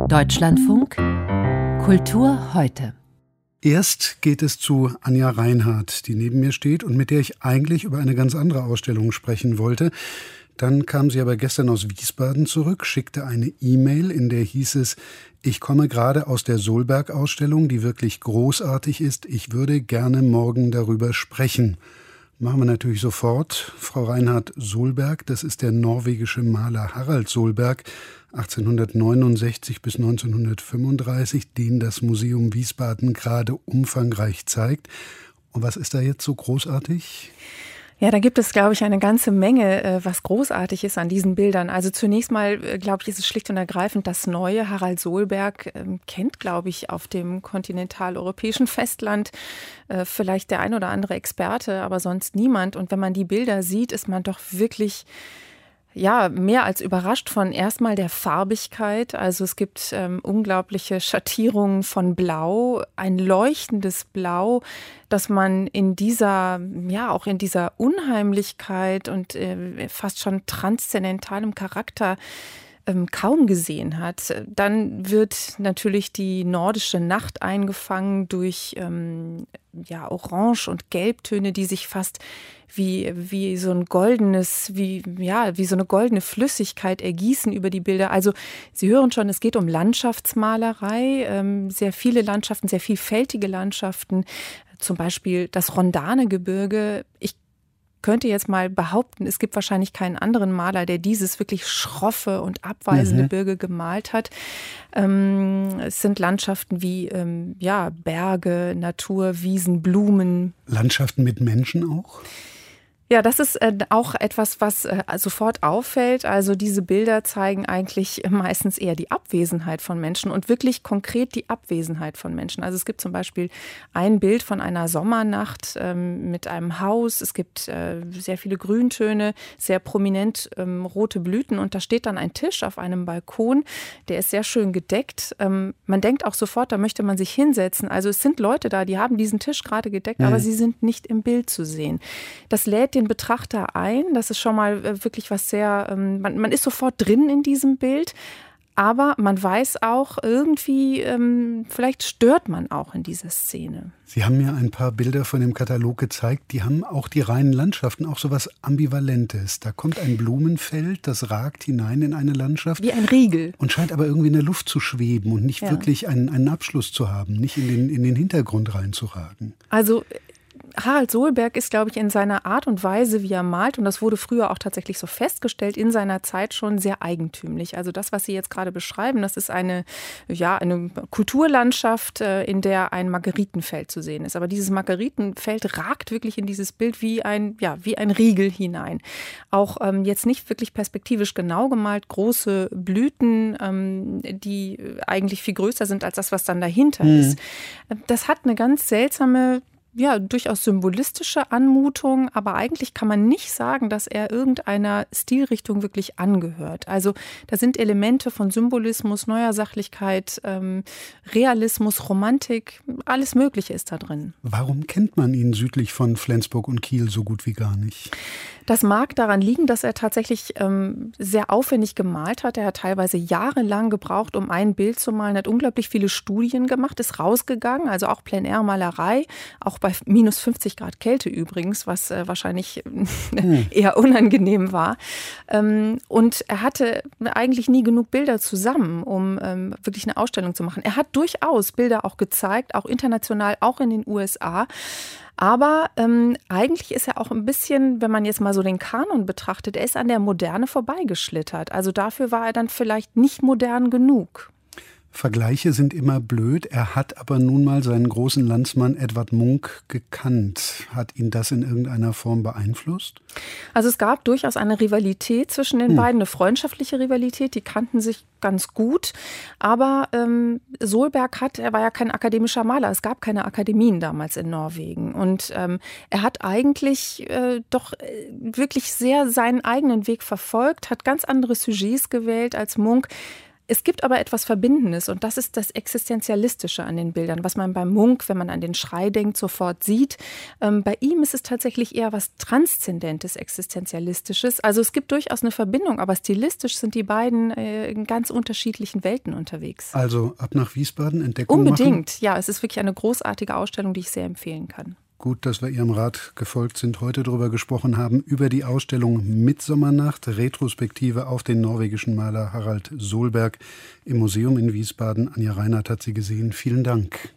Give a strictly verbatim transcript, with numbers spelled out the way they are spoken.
Deutschlandfunk Kultur heute. Erst geht es zu Anja Reinhardt, die neben mir steht und mit der ich eigentlich über eine ganz andere Ausstellung sprechen wollte. Dann kam sie aber gestern aus Wiesbaden zurück, schickte eine E-Mail, in der hieß es: Ich komme gerade aus der Solberg-Ausstellung, die wirklich großartig ist. Ich würde gerne morgen darüber sprechen. Machen wir natürlich sofort. Frau Reinhardt, Solberg, das ist der norwegische Maler Harald Solberg, achtzehnhundertneunundsechzig bis neunzehnhundertfünfunddreißig, den das Museum Wiesbaden gerade umfangreich zeigt. Und was ist da jetzt so großartig? Ja, da gibt es, glaube ich, eine ganze Menge, was großartig ist an diesen Bildern. Also zunächst mal, glaube ich, ist es schlicht und ergreifend das Neue. Harald Solberg kennt, glaube ich, auf dem kontinentaleuropäischen Festland vielleicht der ein oder andere Experte, aber sonst niemand. Und wenn man die Bilder sieht, ist man doch wirklich... Ja, mehr als überrascht von erstmal der Farbigkeit. Also es gibt ähm, unglaubliche Schattierungen von Blau, ein leuchtendes Blau, das man in dieser, ja auch in dieser Unheimlichkeit und äh, fast schon transzendentalem Charakter ähm, kaum gesehen hat. Dann wird natürlich die nordische Nacht eingefangen durch ähm, ja, Orange- und Gelbtöne, die sich fast wie, wie so ein goldenes, wie, ja, wie so eine goldene Flüssigkeit ergießen über die Bilder. Also Sie hören schon, es geht um Landschaftsmalerei, ähm, sehr viele Landschaften, sehr vielfältige Landschaften, zum Beispiel das Rondane-Gebirge. Ich könnte jetzt mal behaupten, es gibt wahrscheinlich keinen anderen Maler, der dieses wirklich schroffe und abweisende mhm. Gebirge gemalt hat. Ähm, es sind Landschaften wie ähm, ja, Berge, Natur, Wiesen, Blumen. Landschaften mit Menschen auch? Ja, das ist äh, auch etwas, was äh, sofort auffällt. Also diese Bilder zeigen eigentlich meistens eher die Abwesenheit von Menschen und wirklich konkret die Abwesenheit von Menschen. Also es gibt zum Beispiel ein Bild von einer Sommernacht ähm, mit einem Haus. Es gibt äh, sehr viele Grüntöne, sehr prominent ähm, rote Blüten und da steht dann ein Tisch auf einem Balkon. Der ist sehr schön gedeckt. Ähm, man denkt auch sofort, da möchte man sich hinsetzen. Also es sind Leute da, die haben diesen Tisch gerade gedeckt, mhm. aber sie sind nicht im Bild zu sehen. Das lädt den Betrachter ein. Das ist schon mal wirklich was sehr, ähm, man, man ist sofort drin in diesem Bild, aber man weiß auch irgendwie, ähm, vielleicht stört man auch in dieser Szene. Sie haben mir ein paar Bilder von dem Katalog gezeigt, die haben auch die reinen Landschaften, auch so was Ambivalentes. Da kommt ein Blumenfeld, das ragt hinein in eine Landschaft. Wie ein Riegel. Und scheint aber irgendwie in der Luft zu schweben und nicht ja. wirklich einen, einen Abschluss zu haben, nicht in den, in den Hintergrund reinzuragen. Also Harald Solberg ist, glaube ich, in seiner Art und Weise, wie er malt, und das wurde früher auch tatsächlich so festgestellt, in seiner Zeit schon sehr eigentümlich. Also das, was Sie jetzt gerade beschreiben, das ist eine, ja, eine Kulturlandschaft, in der ein Margeritenfeld zu sehen ist. Aber dieses Margeritenfeld ragt wirklich in dieses Bild wie ein, ja, wie ein Riegel hinein. Auch ähm, jetzt nicht wirklich perspektivisch genau gemalt, große Blüten, ähm, die eigentlich viel größer sind als das, was dann dahinter mhm. ist. Das hat eine ganz seltsame, ja, durchaus symbolistische Anmutung, aber eigentlich kann man nicht sagen, dass er irgendeiner Stilrichtung wirklich angehört. Also da sind Elemente von Symbolismus, neuer Sachlichkeit, ähm, Realismus, Romantik, alles Mögliche ist da drin. Warum kennt man ihn südlich von Flensburg und Kiel so gut wie gar nicht? Das mag daran liegen, dass er tatsächlich ähm, sehr aufwendig gemalt hat. Er hat teilweise jahrelang gebraucht, um ein Bild zu malen. Er hat unglaublich viele Studien gemacht, ist rausgegangen, also auch Plein-Air-Malerei, auch bei minus fünfzig Grad Kälte übrigens, was äh, wahrscheinlich hm. eher unangenehm war. Ähm, und er hatte eigentlich nie genug Bilder zusammen, um ähm, wirklich eine Ausstellung zu machen. Er hat durchaus Bilder auch gezeigt, auch international, auch in den U S A. Aber ähm, eigentlich ist er auch ein bisschen, wenn man jetzt mal so den Kanon betrachtet, er ist an der Moderne vorbeigeschlittert. Also dafür war er dann vielleicht nicht modern genug. Vergleiche sind immer blöd. Er hat aber nun mal seinen großen Landsmann Edvard Munch gekannt. Hat ihn das in irgendeiner Form beeinflusst? Also es gab durchaus eine Rivalität zwischen den hm. beiden, eine freundschaftliche Rivalität. Die kannten sich ganz gut. Aber ähm, Solberg hat, er war ja kein akademischer Maler. Es gab keine Akademien damals in Norwegen. Und ähm, er hat eigentlich äh, doch äh, wirklich sehr seinen eigenen Weg verfolgt, hat ganz andere Sujets gewählt als Munch. Es gibt aber etwas Verbindendes und das ist das Existenzialistische an den Bildern, was man beim Munch, wenn man an den Schrei denkt, sofort sieht. Ähm, bei ihm ist es tatsächlich eher was Transzendentes, Existenzialistisches. Also es gibt durchaus eine Verbindung, aber stilistisch sind die beiden äh, in ganz unterschiedlichen Welten unterwegs. Also ab nach Wiesbaden, Entdeckung Unbedingt, machen? Ja, es ist wirklich eine großartige Ausstellung, die ich sehr empfehlen kann. Gut, dass wir Ihrem Rat gefolgt sind, heute darüber gesprochen haben, über die Ausstellung Mitsommernacht, Retrospektive auf den norwegischen Maler Harald Solberg im Museum in Wiesbaden. Anja Reinhardt hat sie gesehen. Vielen Dank.